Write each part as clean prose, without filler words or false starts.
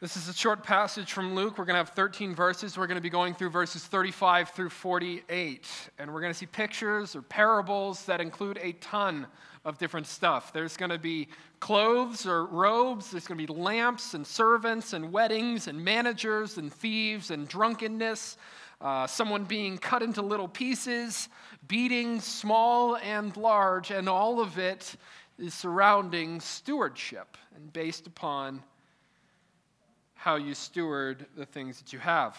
This is a short passage from Luke. We're going to have 13 verses. We're going to be going through verses 35 through 48. And we're going to see pictures or parables that include a ton of different stuff. There's going to be clothes or robes. There's going to be lamps and servants and weddings and managers and thieves and drunkenness. Someone being cut into little pieces, beatings small and large, and all of it is surrounding stewardship and based upon how you steward the things that you have.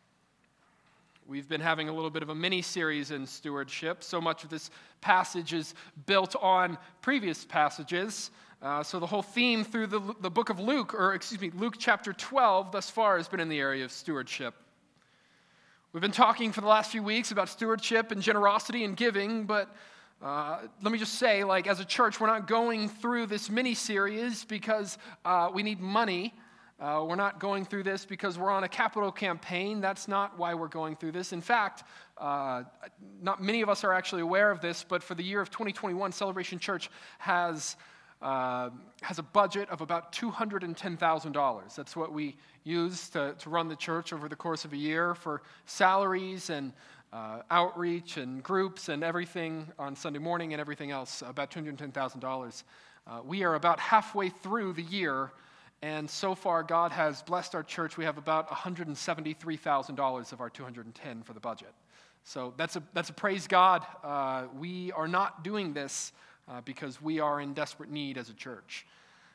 We've been having a little bit of a mini-series in stewardship. So much of this passage is built on previous passages. So the whole theme through the book of Luke, Luke chapter 12 thus far has been in the area of stewardship. We've been talking for the last few weeks about stewardship and generosity and giving, but let me just say, as a church, we're not going through this mini-series because we need money. We're not going through this because we're on a capital campaign. That's not why we're going through this. In fact, not many of us are actually aware of this, but for the year of 2021, Celebration Church has a budget of about $210,000. That's what we use to run the church over the course of a year for salaries and outreach and groups and everything on Sunday morning and everything else, about $210,000. We are about halfway through the year. And so far, God has blessed our church. We have about $173,000 of our $210 for the budget. So that's a praise God. We are not doing this because we are in desperate need as a church.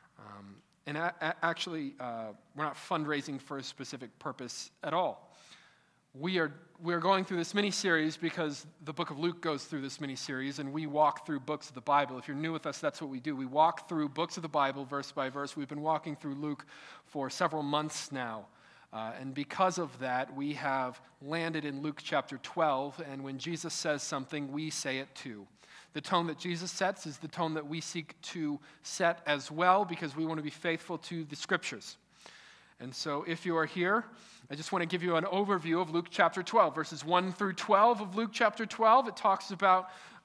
Actually, we're not fundraising for a specific purpose at all. We are going through this mini-series because the book of Luke goes through this mini-series, and we walk through books of the Bible. If you're new with us, that's what we do. We walk through books of the Bible verse by verse. We've been walking through Luke for several months now. And because of that, we have landed in Luke chapter 12, and when Jesus says something, we say it too. The tone that Jesus sets is the tone that we seek to set as well because we want to be faithful to the Scriptures. And so if you are here, I just want to give you an overview of Luke chapter 12, verses 1 through 12 of Luke chapter 12. It talks about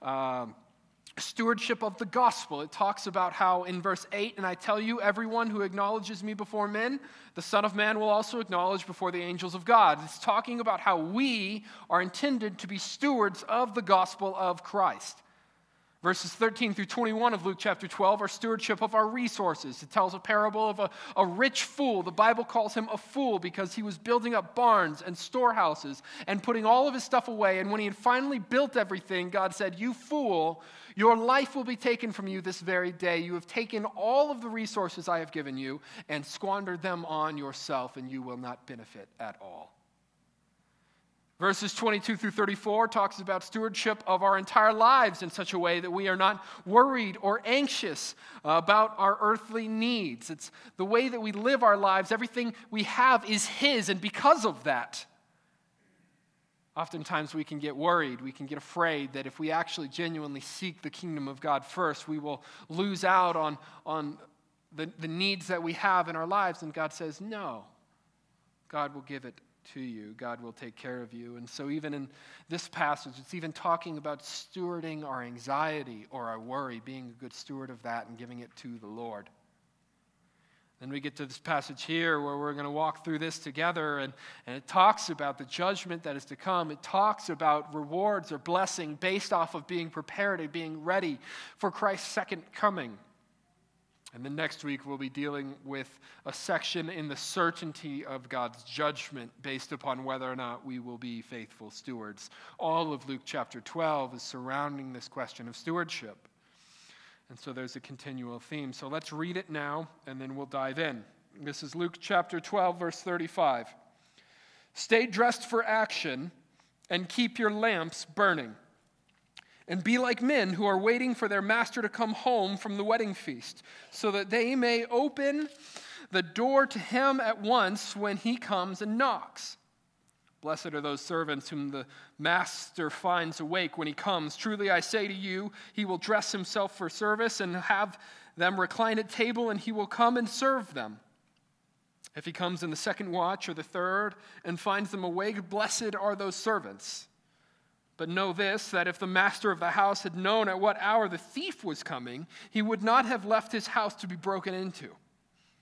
stewardship of the gospel. It talks about how in verse 8, and I tell you, everyone who acknowledges me before men, the Son of Man will also acknowledge before the angels of God. It's talking about how we are intended to be stewards of the gospel of Christ. Verses 13 through 21 of Luke chapter 12 are stewardship of our resources. It tells a parable of a rich fool. The Bible calls him a fool because he was building up barns and storehouses and putting all of his stuff away. And when he had finally built everything, God said, "You fool, your life will be taken from you this very day. You have taken all of the resources I have given you and squandered them on yourself, and you will not benefit at all." Verses 22 through 34 talks about stewardship of our entire lives in such a way that we are not worried or anxious about our earthly needs. It's the way that we live our lives. Everything we have is His, and because of that, oftentimes we can get worried. We can get afraid that if we actually genuinely seek the kingdom of God first, we will lose out on the needs that we have in our lives. And God says, no, God will give it to you. God will take care of you. And so even in this passage, it's even talking about stewarding our anxiety or our worry, being a good steward of that and giving it to the Lord. Then we get to this passage here where we're going to walk through this together, and it talks about the judgment that is to come. It talks about rewards or blessing based off of being prepared and being ready for Christ's second coming. And then next week, we'll be dealing with a section in the certainty of God's judgment based upon whether or not we will be faithful stewards. All of Luke chapter 12 is surrounding this question of stewardship. And so there's a continual theme. So let's read it now, and then we'll dive in. This is Luke chapter 12, verse 35. "Stay dressed for action and keep your lamps burning. And be like men who are waiting for their master to come home from the wedding feast, so that they may open the door to him at once when he comes and knocks. Blessed are those servants whom the master finds awake when he comes. Truly I say to you, he will dress himself for service and have them recline at table, and he will come and serve them. If he comes in the second watch or the third and finds them awake, blessed are those servants. But know this, that if the master of the house had known at what hour the thief was coming, he would not have left his house to be broken into.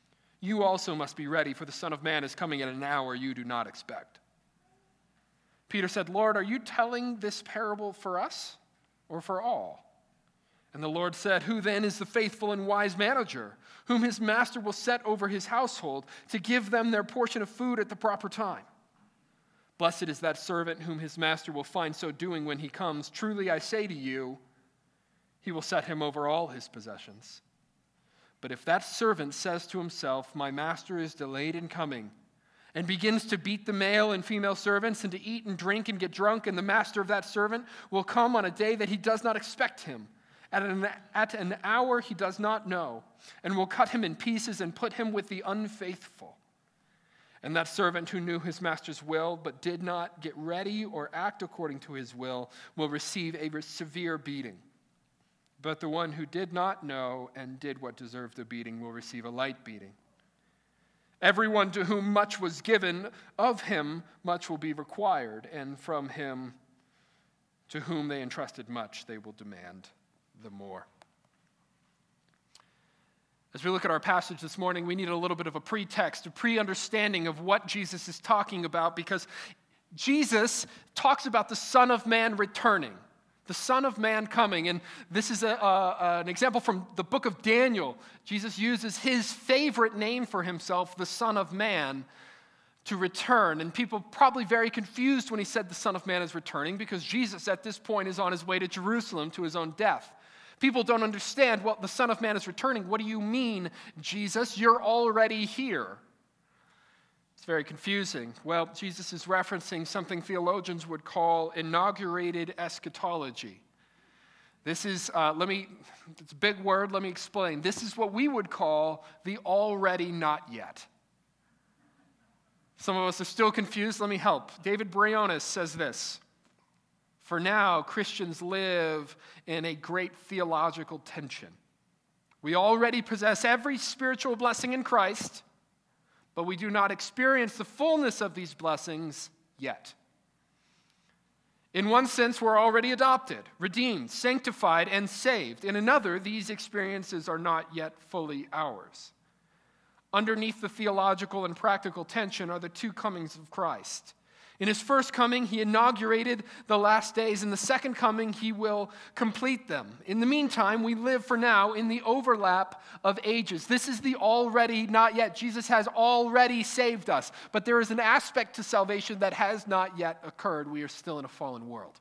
you also must be ready, for the Son of Man is coming at an hour you do not expect." Peter said, "Lord, are you telling this parable for us or for all?" And the Lord said, "Who then is the faithful and wise manager, whom his master will set over his household to give them their portion of food at the proper time? Blessed is that servant whom his master will find so doing when he comes. Truly I say to you, he will set him over all his possessions. But if that servant says to himself, 'My master is delayed in coming,' and begins to beat the male and female servants and to eat and drink and get drunk, and the master of that servant will come on a day that he does not expect him, at an hour he does not know, and will cut him in pieces and put him with the unfaithful. And that servant who knew his master's will but did not get ready or act according to his will receive a severe beating. But the one who did not know and did what deserved a beating will receive a light beating. Everyone to whom much was given, of him much will be required, and from him to whom they entrusted much, they will demand the more." As we look at our passage this morning, we need a little bit of a pretext, a pre-understanding of what Jesus is talking about, because Jesus talks about the Son of Man returning. The Son of Man coming. And this is an example from the book of Daniel. Jesus uses his favorite name for himself, the Son of Man, to return. And people probably very confused when he said the Son of Man is returning, because Jesus at this point is on his way to Jerusalem to his own death. People don't understand, well, the Son of Man is returning. What do you mean, Jesus? You're already here. It's very confusing. Well, Jesus is referencing something theologians would call inaugurated eschatology. This is, it's a big word, let me explain. This is what we would call the already not yet. Some of us are still confused, let me help. David Briones says this: "For now, Christians live in a great theological tension. We already possess every spiritual blessing in Christ, but we do not experience the fullness of these blessings yet. In one sense, we're already adopted, redeemed, sanctified, and saved. In another, these experiences are not yet fully ours. Underneath the theological and practical tension are the two comings of Christ. In his first coming, he inaugurated the last days. In the second coming, he will complete them. In the meantime, we live for now in the overlap of ages." This is the already not yet. Jesus has already saved us, but there is an aspect to salvation that has not yet occurred. We are still in a fallen world.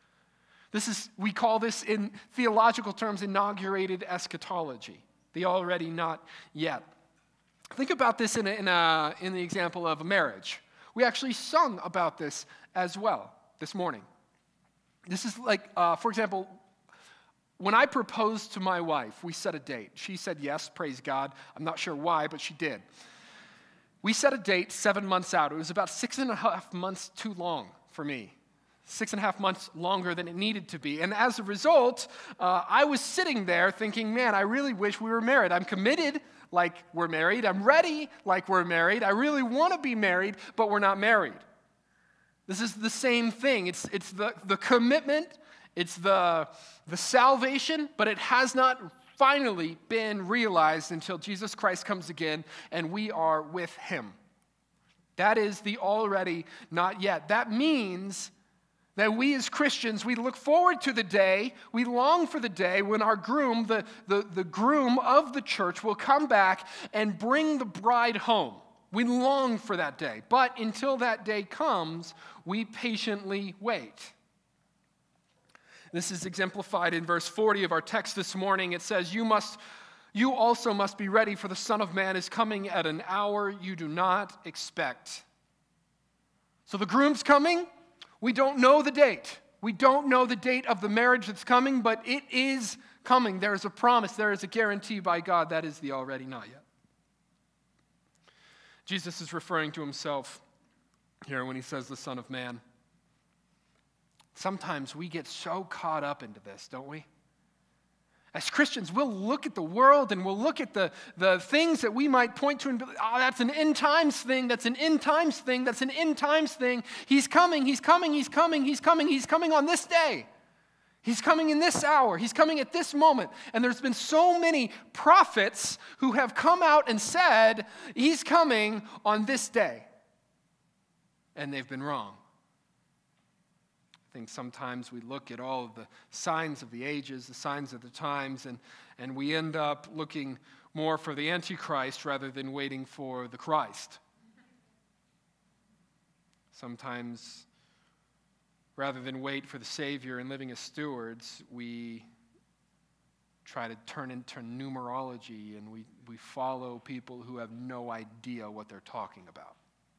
We call this in theological terms inaugurated eschatology, the already not yet. Think about this in the example of a marriage. We actually sung about this as well this morning. This is like, for example, when I proposed to my wife, we set a date. She said yes, praise God. I'm not sure why, but she did. We set a date 7 months out. It was about 6.5 months too long for me. 6.5 months longer than it needed to be. And as a result, I was sitting there thinking, man, I really wish we were married. I'm committed like we're married. I'm ready like we're married. I really want to be married, but we're not married. This is the same thing. It's the commitment, it's the salvation, but it has not finally been realized until Jesus Christ comes again and we are with him. That is the already not yet. That means that we as Christians, we look forward to the day, we long for the day when our groom, the groom of the church, will come back and bring the bride home. We long for that day. But until that day comes, we patiently wait. This is exemplified in verse 40 of our text this morning. It says, You also must be ready, for the Son of Man is coming at an hour you do not expect." So the groom's coming. We don't know the date. We don't know the date of the marriage that's coming, but it is coming. There is a promise. There is a guarantee by God. That is the already not yet. Jesus is referring to himself here when he says the Son of Man. Sometimes we get so caught up into this, don't we? As Christians, we'll look at the world and we'll look at the things that we might point to and be like, oh, that's an end times thing, that's an end times thing, that's an end times thing. He's coming, he's coming, he's coming, he's coming, he's coming on this day. He's coming in this hour. He's coming at this moment. And there's been so many prophets who have come out and said, he's coming on this day. And they've been wrong. I think sometimes we look at all of the signs of the ages, the signs of the times, and we end up looking more for the Antichrist rather than waiting for the Christ. Sometimes, rather than wait for the Savior and living as stewards, we try to turn into numerology and we follow people who have no idea what they're talking about.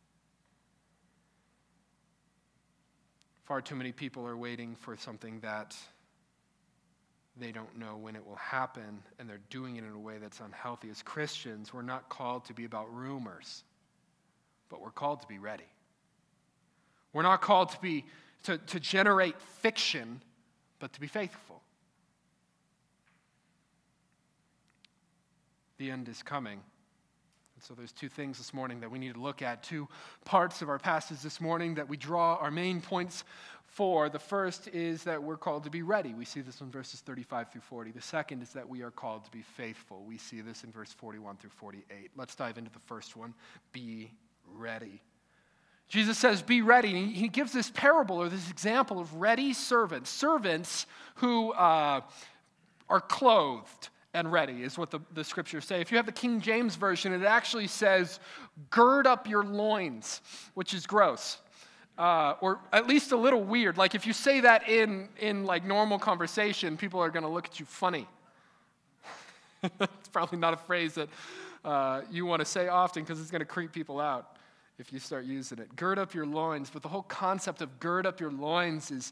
Far too many people are waiting for something that they don't know when it will happen, and they're doing it in a way that's unhealthy. As Christians, we're not called to be about rumors, but we're called to be ready. We're not called to generate fiction, but to be faithful. The end is coming. And so there's two things this morning that we need to look at, two parts of our passage this morning that we draw our main points for. The first is that we're called to be ready. We see this in verses 35 through 40. The second is that we are called to be faithful. We see this in verse 41 through 48. Let's dive into the first one. Be ready. Jesus says, be ready. He gives this parable or this example of ready servants. Servants who are clothed and ready is what the scriptures say. If you have the King James Version, it actually says, gird up your loins, which is gross. Or at least a little weird. Like if you say that in like normal conversation, people are going to look at you funny. It's probably not a phrase that you want to say often because it's going to creep people out if you start using it. Gird up your loins. But the whole concept of gird up your loins is,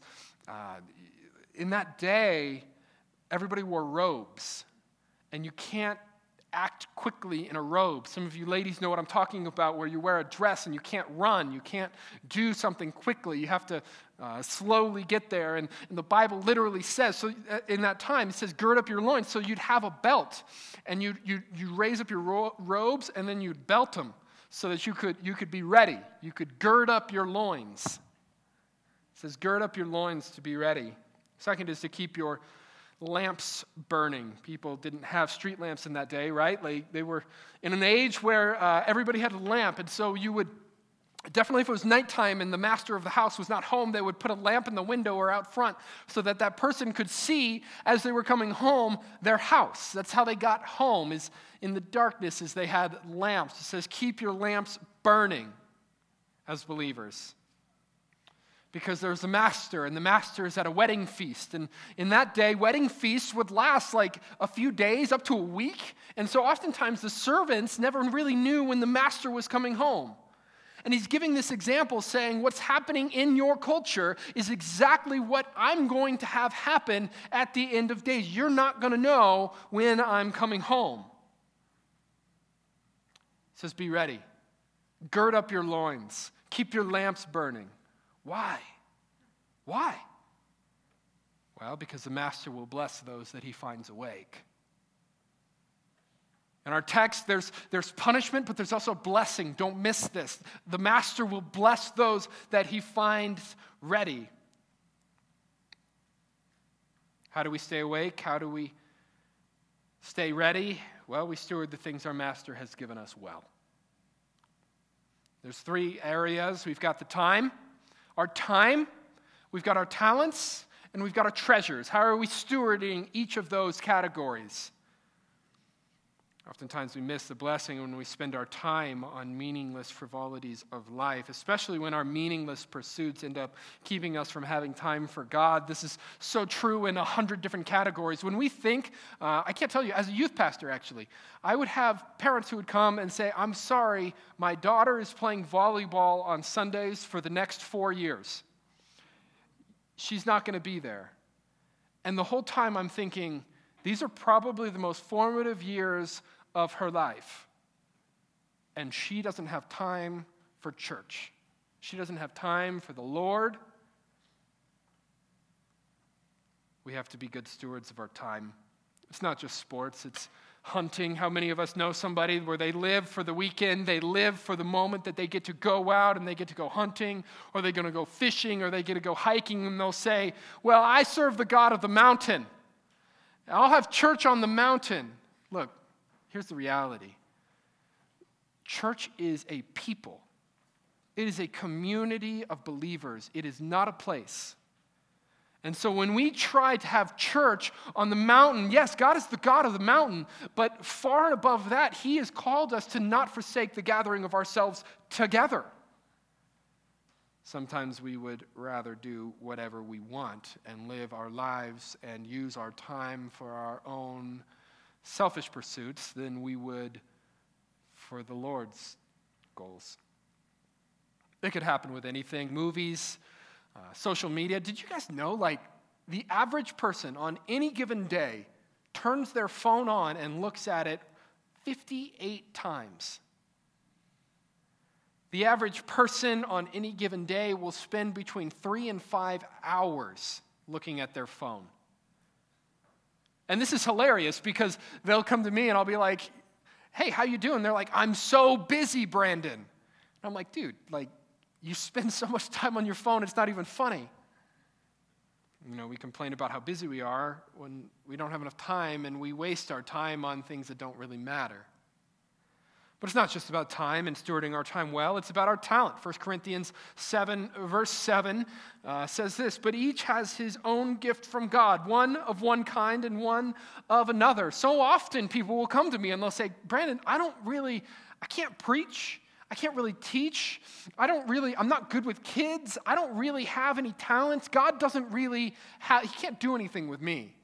in that day, everybody wore robes. And you can't act quickly in a robe. Some of you ladies know what I'm talking about, where you wear a dress and you can't run. You can't do something quickly. You have to slowly get there. And the Bible literally says, so in that time, it says, gird up your loins. So you'd have a belt. And you raise up your robes, and then you'd belt them so that you could be ready. You could gird up your loins. It says, gird up your loins to be ready. Second is to keep your lamps burning. People didn't have street lamps in that day, right? Like they were in an age where everybody had a lamp, and so you would definitely, if it was nighttime and the master of the house was not home, they would put a lamp in the window or out front so that person could see as they were coming home their house. That's how they got home, is in the darkness, as they had lamps. It says, keep your lamps burning as believers. Because there's a master, and the master is at a wedding feast. And in that day, wedding feasts would last like a few days, up to a week. And so oftentimes the servants never really knew when the master was coming home. And he's giving this example saying what's happening in your culture is exactly what I'm going to have happen at the end of days. You're not going to know when I'm coming home. It says, be ready. Gird up your loins. Keep your lamps burning. Why? Why? Well, because the master will bless those that he finds awake. In our text, there's punishment, but there's also blessing. Don't miss this. The master will bless those that he finds ready. How do we stay awake? How do we stay ready? Well, we steward the things our master has given us well. There's three areas. We've got the time. Our time, we've got our talents, and we've got our treasures. How are we stewarding each of those categories? Oftentimes we miss the blessing when we spend our time on meaningless frivolities of life, especially when our meaningless pursuits end up keeping us from having time for God. This is so true in 100 different categories. When we think, I can't tell you, as a youth pastor actually, I would have parents who would come and say, I'm sorry, my daughter is playing volleyball on Sundays for the next 4 years. She's not going to be there. And the whole time I'm thinking, these are probably the most formative years of her life. And she doesn't have time for church. She doesn't have time for the Lord. We have to be good stewards of our time. It's not just sports, it's hunting. How many of us know somebody where they live for the weekend, they live for the moment that they get to go out and they get to go hunting, or they're going to go fishing, or they get to go hiking, and they'll say, well, I serve the God of the mountain. I'll have church on the mountain. Look, here's the reality. Church is a people. It is a community of believers. It is not a place. And so when we try to have church on the mountain, yes, God is the God of the mountain, but far and above that, He has called us to not forsake the gathering of ourselves together. Sometimes we would rather do whatever we want and live our lives and use our time for our own selfish pursuits than we would for the Lord's goals. It could happen with anything, movies, social media. Did you guys know, the average person on any given day turns their phone on and looks at it 58 times? The average person on any given day will spend between 3 and 5 hours looking at their phone. And this is hilarious because they'll come to me and I'll be like, hey, how you doing? They're like, I'm so busy, Brandon. And I'm like, dude, you spend so much time on your phone, it's not even funny. We complain about how busy we are when we don't have enough time, and we waste our time on things that don't really matter. But it's not just about time and stewarding our time well, it's about our talent. 1 Corinthians 7, verse 7 says this, but each has his own gift from God, one of one kind and one of another. So often people will come to me and they'll say, Brandon, I can't preach. I can't really teach. I'm not good with kids. I don't really have any talents. God He can't do anything with me.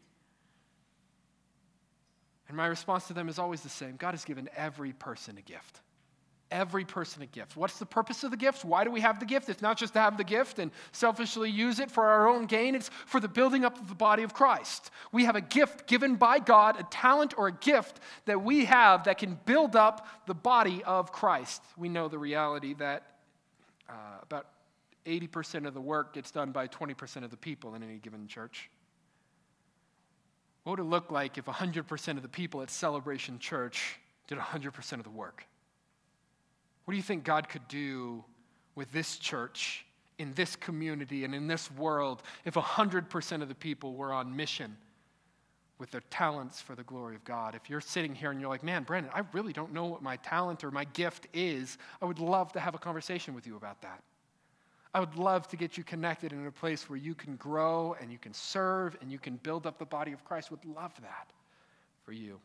And my response to them is always the same. God has given every person a gift. Every person a gift. What's the purpose of the gift? Why do we have the gift? It's not just to have the gift and selfishly use it for our own gain. It's for the building up of the body of Christ. We have a gift given by God, a talent or a gift that we have that can build up the body of Christ. We know the reality that about 80% of the work gets done by 20% of the people in any given church. What would it look like if 100% of the people at Celebration Church did 100% of the work? What do you think God could do with this church, in this community, and in this world if 100% of the people were on mission with their talents for the glory of God? If you're sitting here and you're like, man, Brandon, I really don't know what my talent or my gift is, I would love to have a conversation with you about that. I would love to get you connected in a place where you can grow and you can serve and you can build up the body of Christ. Would love that for you.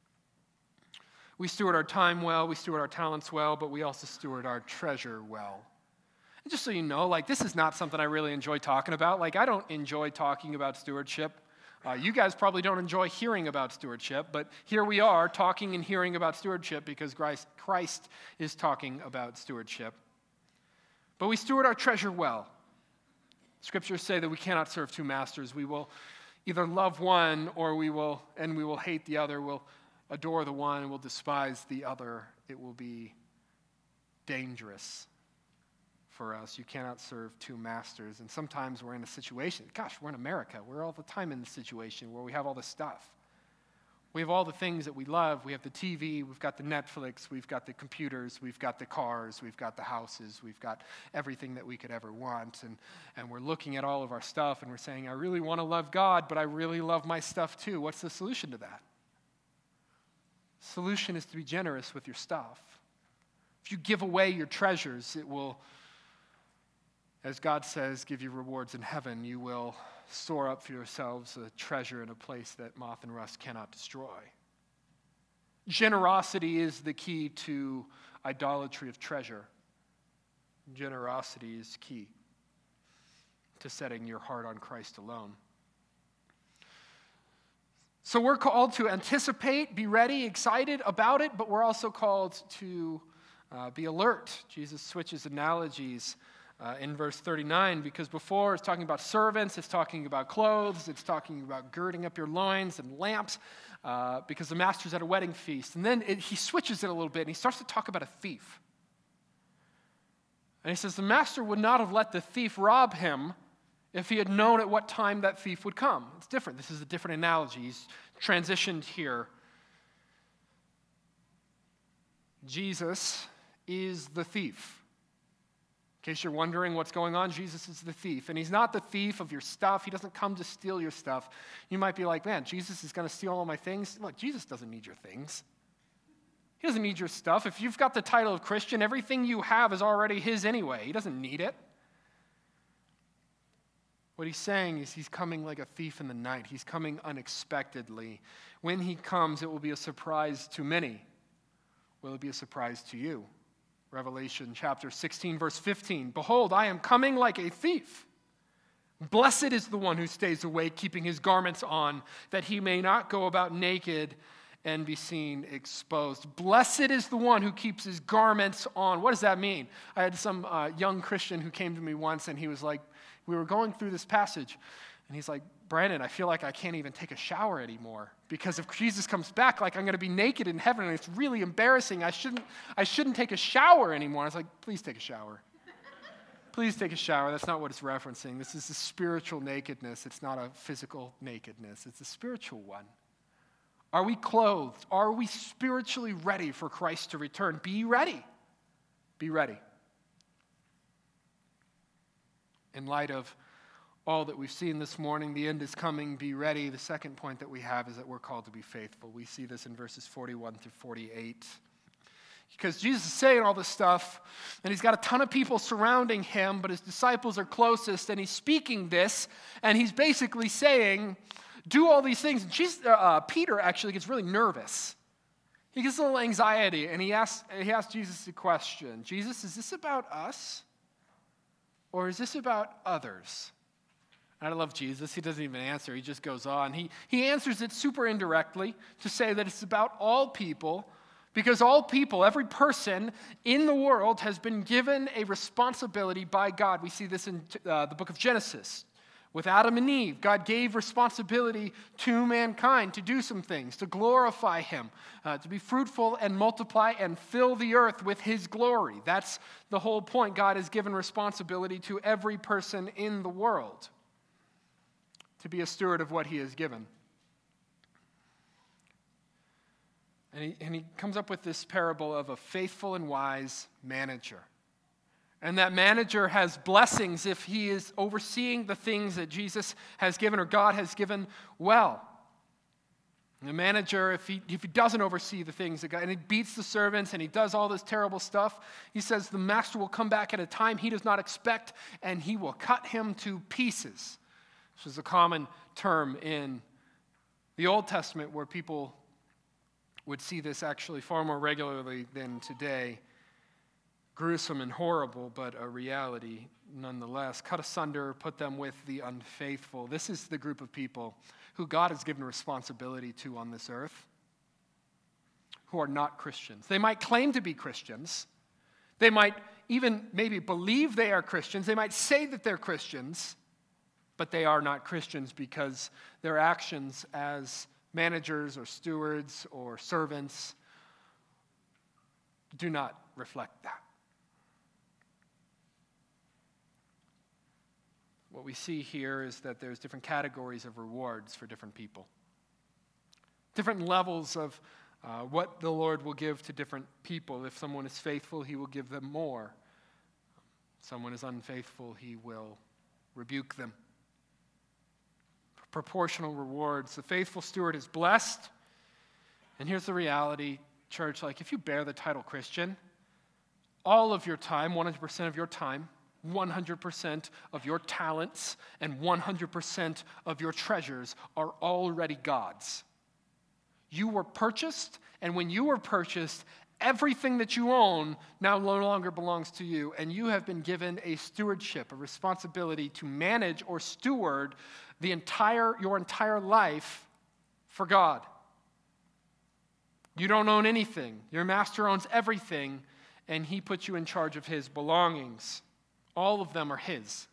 We steward our time well, we steward our talents well, but we also steward our treasure well. And just so you know, this is not something I really enjoy talking about. I don't enjoy talking about stewardship. You guys probably don't enjoy hearing about stewardship, but here we are talking and hearing about stewardship because Christ is talking about stewardship. But we steward our treasure well. Scriptures say that we cannot serve two masters. We will either love one or we will hate the other. We'll adore the one and we'll despise the other. It will be dangerous for us. You cannot serve two masters. And sometimes we're in a situation, we're in America. We're all the time in the situation where we have all this stuff. We have all the things that we love. We have the TV, we've got the Netflix, we've got the computers, we've got the cars, we've got the houses, we've got everything that we could ever want. And we're looking at all of our stuff and we're saying, I really want to love God, but I really love my stuff too. What's the solution to that? Solution is to be generous with your stuff. If you give away your treasures, it will, as God says, give you rewards in heaven. You will store up for yourselves a treasure in a place that moth and rust cannot destroy. Generosity is the key to idolatry of treasure. Generosity is key to setting your heart on Christ alone. So we're called to anticipate, be ready, excited about it, but we're also called to be alert. Jesus switches analogies in verse 39, because before it's talking about servants, it's talking about clothes, it's talking about girding up your loins and lamps, because the master's at a wedding feast. And then he switches it a little bit, and he starts to talk about a thief. And he says, the master would not have let the thief rob him if he had known at what time that thief would come. It's different. This is a different analogy. He's transitioned here. Jesus is the thief. In case you're wondering what's going on, Jesus is the thief. And he's not the thief of your stuff. He doesn't come to steal your stuff. You might be like, man, Jesus is going to steal all my things. Look, Jesus doesn't need your things. He doesn't need your stuff. If you've got the title of Christian, everything you have is already his anyway. He doesn't need it. What he's saying is he's coming like a thief in the night. He's coming unexpectedly. When he comes, it will be a surprise to many. Will it be a surprise to you? Revelation chapter 16, verse 15. Behold, I am coming like a thief. Blessed is the one who stays awake, keeping his garments on, that he may not go about naked and be seen exposed. Blessed is the one who keeps his garments on. What does that mean? I had some young Christian who came to me once, and he was like, we were going through this passage, and he's like, Brandon, I feel like I can't even take a shower anymore, because if Jesus comes back, like I'm going to be naked in heaven, and it's really embarrassing. I shouldn't take a shower anymore. I was like, please take a shower. Please take a shower. That's not what it's referencing. This is a spiritual nakedness. It's not a physical nakedness. It's a spiritual one. Are we clothed? Are we spiritually ready for Christ to return? Be ready. Be ready. In light of all that we've seen this morning, the end is coming, be ready. The second point that we have is that we're called to be faithful. We see this in verses 41 through 48. Because Jesus is saying all this stuff, and he's got a ton of people surrounding him, but his disciples are closest, and he's speaking this, and he's basically saying, do all these things. And Peter actually gets really nervous. He gets a little anxiety, and he asks Jesus a question. Jesus, is this about us? Or is this about others? I love Jesus. He doesn't even answer. He just goes on. He answers it super indirectly to say that it's about all people, because all people, every person in the world has been given a responsibility by God. We see this in the book of Genesis. With Adam and Eve, God gave responsibility to mankind to do some things, to glorify him, to be fruitful and multiply and fill the earth with his glory. That's the whole point. God has given responsibility to every person in the world to be a steward of what he has given. And he comes up with this parable of a faithful and wise manager. And that manager has blessings if he is overseeing the things that Jesus has given or God has given well. And the manager, if he doesn't oversee the things that God, and he beats the servants and he does all this terrible stuff, he says the master will come back at a time he does not expect, and he will cut him to pieces. This is a common term in the Old Testament, where people would see this actually far more regularly than today. Gruesome and horrible, but a reality nonetheless. Cut asunder, put them with the unfaithful. This is the group of people who God has given responsibility to on this earth, who are not Christians. They might claim to be Christians. They might even maybe believe they are Christians. They might say that they're Christians, but they are not Christians because their actions as managers or stewards or servants do not reflect that. What we see here is that there's different categories of rewards for different people. Different levels of what the Lord will give to different people. If someone is faithful, he will give them more. If someone is unfaithful, he will rebuke them. Proportional rewards. The faithful steward is blessed. And here's the reality, church. Like, if you bear the title Christian, all of your time, 100% of your time, 100% of your talents, and 100% of your treasures are already God's. You were purchased, and when you were purchased, everything that you own now no longer belongs to you, and you have been given a stewardship, a responsibility to manage or steward your entire life for God. You don't own anything. Your master owns everything, and he puts you in charge of his belongings. All of them are his.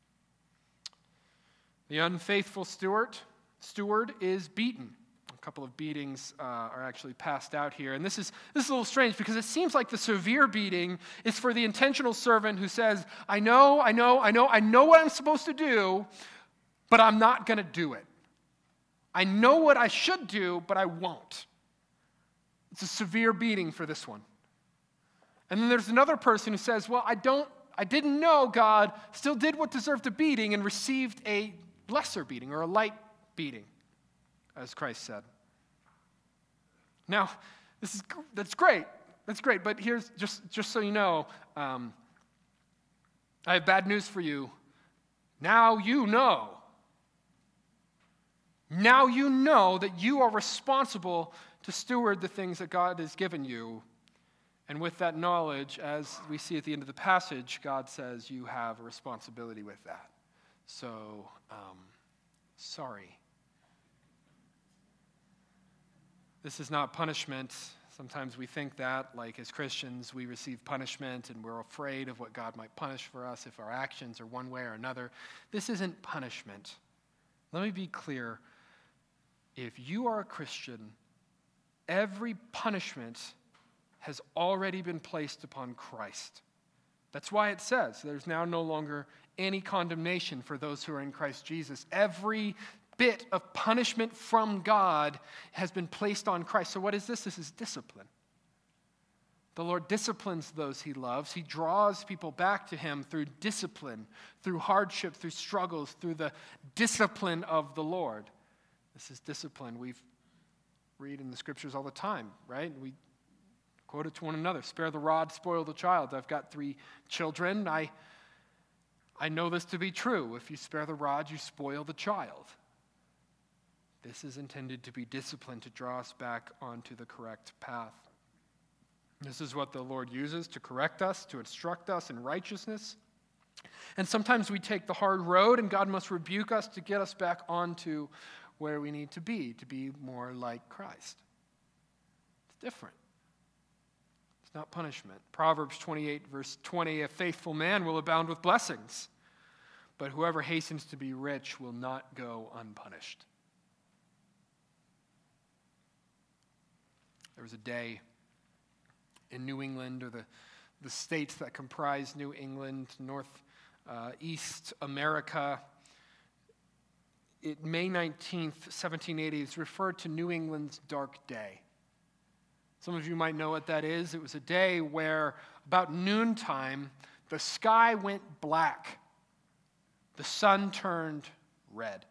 The unfaithful steward is beaten. A couple of beatings are actually passed out here. And this is a little strange because it seems like the severe beating is for the intentional servant who says, I know what I'm supposed to do, but I'm not going to do it. I know what I should do, but I won't. It's a severe beating for this one. And then there's another person who says, well, I didn't know God, still did what deserved a beating and received a lesser beating or a light beating, as Christ said. Now, that's great. That's great, but here's, just so you know, I have bad news for you. Now you know. Now you know that you are responsible to steward the things that God has given you. And with that knowledge, as we see at the end of the passage, God says you have a responsibility with that. So, sorry. This is not punishment. Sometimes we think that, like as Christians, we receive punishment and we're afraid of what God might punish for us if our actions are one way or another. This isn't punishment. Let me be clear. If you are a Christian, every punishment has already been placed upon Christ. That's why it says there's now no longer any condemnation for those who are in Christ Jesus. Every bit of punishment from God has been placed on Christ. So what is this? This is discipline. The Lord disciplines those he loves. He draws people back to him through discipline, through hardship, through struggles, through the discipline of the Lord. This is discipline. We read in the scriptures all the time, right? We quote it to one another. Spare the rod, spoil the child. I've got 3 children. I know this to be true. If you spare the rod, you spoil the child. This is intended to be discipline to draw us back onto the correct path. This is what the Lord uses to correct us, to instruct us in righteousness. And sometimes we take the hard road, and God must rebuke us to get us back onto where we need to be more like Christ. It's different. It's not punishment. Proverbs 28, verse 20, a faithful man will abound with blessings, but whoever hastens to be rich will not go unpunished. There was a day in New England, or the states that comprise New England, East America. May 19th, 1780 is referred to New England's dark day. Some of you might know what that is. It was a day where about noontime, the sky went black. The sun turned red.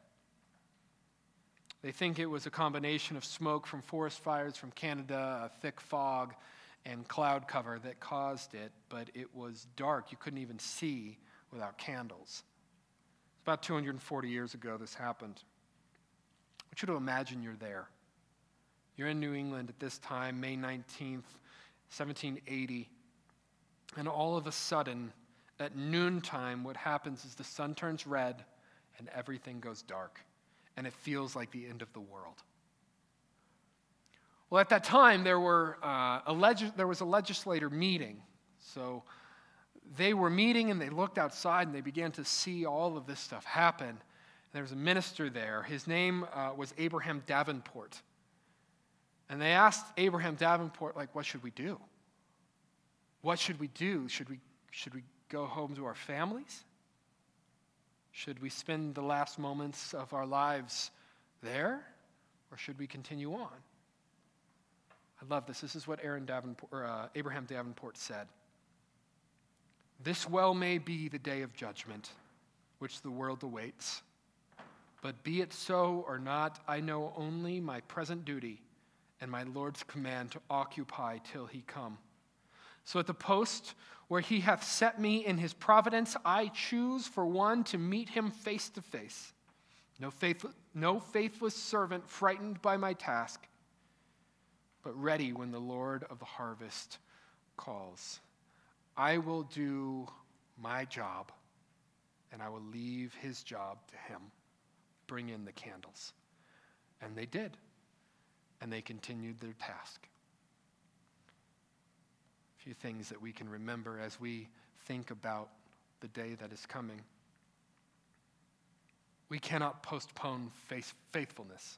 They think it was a combination of smoke from forest fires from Canada, a thick fog, and cloud cover that caused it, but it was dark. You couldn't even see without candles. About 240 years ago this happened. I want you to imagine you're there. You're in New England at this time, May 19th, 1780, and all of a sudden, at noontime, what happens is the sun turns red and everything goes dark, and it feels like the end of the world. Well, at that time, there was a legislator meeting. So they were meeting, and they looked outside, and they began to see all of this stuff happen. And there was a minister there. His name was Abraham Davenport. And they asked Abraham Davenport, what should we do? What should we do? Should we go home to our families? Should we spend the last moments of our lives there? Or should we continue on? I love this. This is what Abraham Davenport said. This well may be the day of judgment, which the world awaits. But be it so or not, I know only my present duty and my Lord's command to occupy till he come. So at the post where he hath set me in his providence, I choose for one to meet him face to face. No faithless servant frightened by my task, but ready when the Lord of the harvest calls. I will do my job, and I will leave his job to him. Bring in the candles. And they did, and they continued their task. A few things that we can remember as we think about the day that is coming. We cannot postpone faithfulness.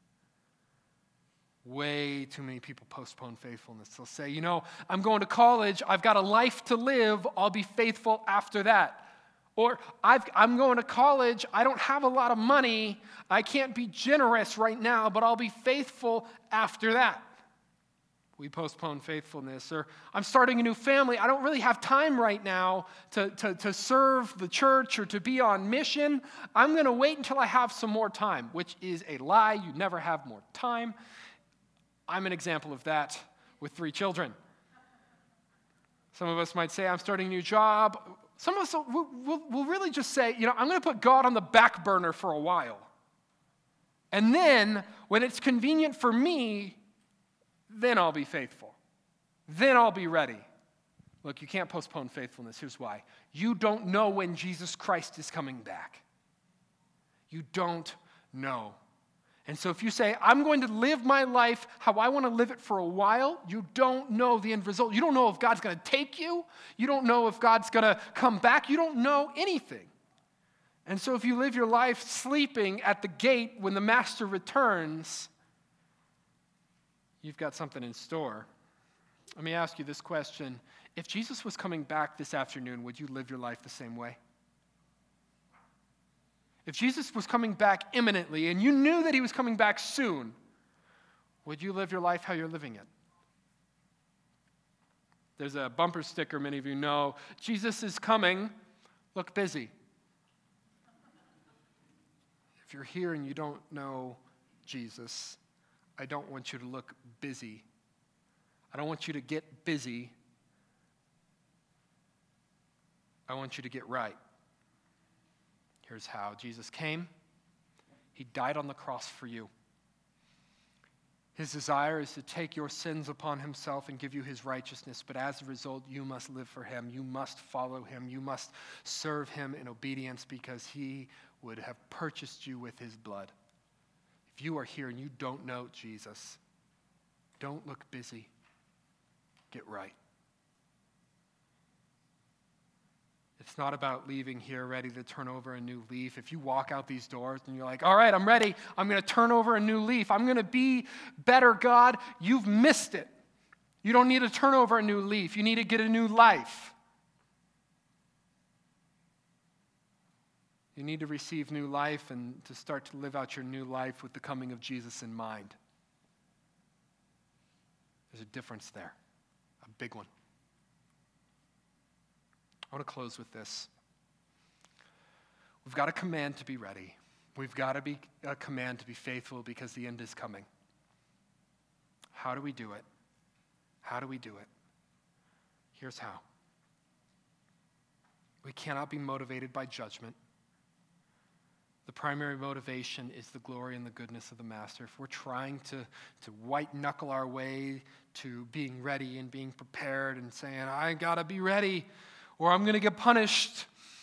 Way too many people postpone faithfulness. They'll say, I'm going to college. I've got a life to live. I'll be faithful after that. Or I'm going to college. I don't have a lot of money. I can't be generous right now, but I'll be faithful after that. We postpone faithfulness. Or I'm starting a new family. I don't really have time right now to serve the church or to be on mission. I'm going to wait until I have some more time, which is a lie. You never have more time. I'm an example of that with 3 children. Some of us might say, I'm starting a new job. Some of us will really just say, I'm going to put God on the back burner for a while. And then, when it's convenient for me, then I'll be faithful. Then I'll be ready. Look, you can't postpone faithfulness. Here's why. You don't know when Jesus Christ is coming back. You don't know. And so if you say, I'm going to live my life how I want to live it for a while, you don't know the end result. You don't know if God's going to take you. You don't know if God's going to come back. You don't know anything. And so if you live your life sleeping at the gate when the master returns, you've got something in store. Let me ask you this question. If Jesus was coming back this afternoon, would you live your life the same way? If Jesus was coming back imminently and you knew that he was coming back soon, would you live your life how you're living it? There's a bumper sticker many of you know. Jesus is coming. Look busy. If you're here and you don't know Jesus, I don't want you to look busy. I don't want you to get busy. I want you to get right. Here's how. Jesus came. He died on the cross for you. His desire is to take your sins upon himself and give you his righteousness, but as a result, you must live for him. You must follow him. You must serve him in obedience because he would have purchased you with his blood. If you are here and you don't know Jesus, don't look busy. Get right. It's not about leaving here ready to turn over a new leaf. If you walk out these doors and you're like, all right, I'm ready. I'm going to turn over a new leaf. I'm going to be better, God. You've missed it. You don't need to turn over a new leaf. You need to get a new life. You need to receive new life and to start to live out your new life with the coming of Jesus in mind. There's a difference there, a big one. I want to close with this. We've got a command to be ready. We've got a command to be faithful because the end is coming. How do we do it? How do we do it? Here's how. We cannot be motivated by judgment. The primary motivation is the glory and the goodness of the Master. If we're trying to white-knuckle our way to being ready and being prepared and saying, I got to be ready, or I'm going to get punished,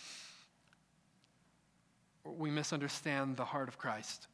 we misunderstand the heart of Christ.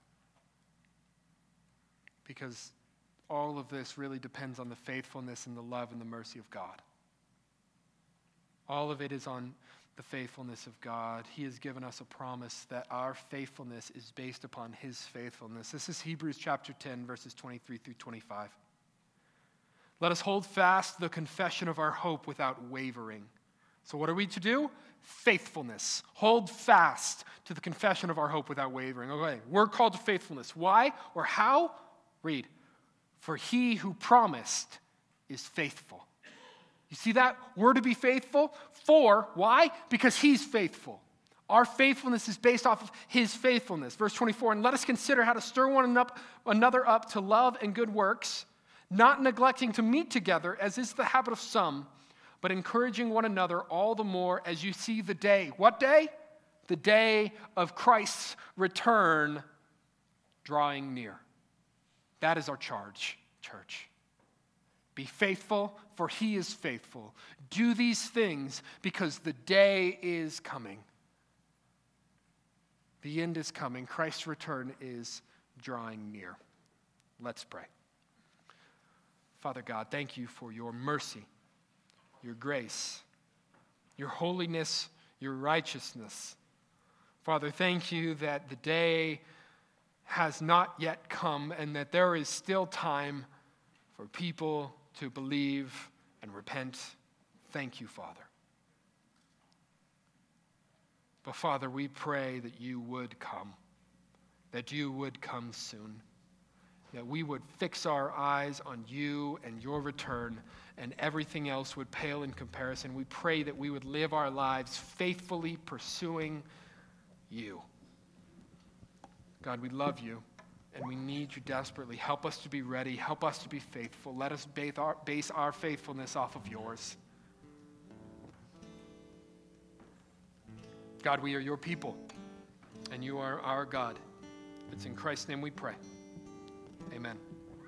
Because all of this really depends on the faithfulness and the love and the mercy of God. All of it is on the faithfulness of God. He has given us a promise that our faithfulness is based upon his faithfulness. This is Hebrews chapter 10, verses 23 through 25. Let us hold fast the confession of our hope without wavering. So what are we to do? Faithfulness. Hold fast to the confession of our hope without wavering. Okay, we're called to faithfulness. Why or how? Read. For he who promised is faithful. You see that? We're to be faithful. For, why? Because he's faithful. Our faithfulness is based off of his faithfulness. Verse 24, and let us consider how to stir one another up to love and good works, not neglecting to meet together, as is the habit of some, but encouraging one another all the more as you see the day. What day? The day of Christ's return drawing near. That is our charge, church. Be faithful, for he is faithful. Do these things because the day is coming. The end is coming. Christ's return is drawing near. Let's pray. Father God, thank you for your mercy, your grace, your holiness, your righteousness. Father, thank you that the day has not yet come and that there is still time for people to believe and repent. Thank you, Father. But Father, we pray that you would come soon. that we would fix our eyes on you and your return, and everything else would pale in comparison. We pray that we would live our lives faithfully pursuing you. God, we love you, and we need you desperately. Help us to be ready. Help us to be faithful. Let us base our faithfulness off of yours. God, we are your people, and you are our God. It's in Christ's name we pray. Amen.